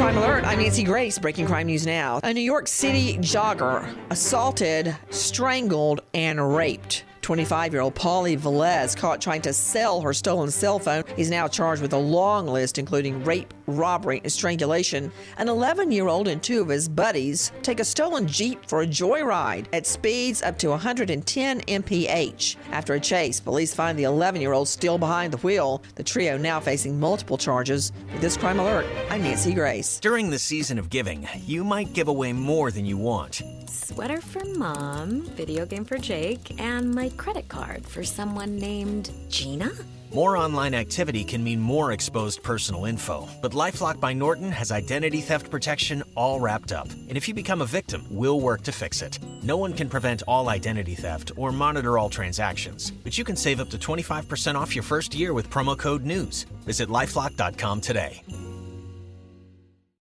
Crime Alert, I'm Nancy Grace. Breaking crime news now. A New York City jogger assaulted, strangled, and raped 25-year-old Polly Velez, caught trying to sell her stolen cell phone. He's now charged with a long list, including rape, robbery, and strangulation. An 11-year-old and two of his buddies take a stolen Jeep for a joyride at speeds up to 110 mph. After a chase, police find the 11-year-old still behind the wheel. The trio now facing multiple charges. With this Crime Alert, I'm Nancy Grace. During the season of giving, you might give away more than you want. Sweater for Mom, video game for Jake, and my credit card for someone named Gina? More online activity can mean more exposed personal info, but LifeLock by Norton has identity theft protection all wrapped up. And if you become a victim, we'll work to fix it. No one can prevent all identity theft or monitor all transactions, but you can save up to 25% off your first year with promo code NEWS. Visit LifeLock.com today.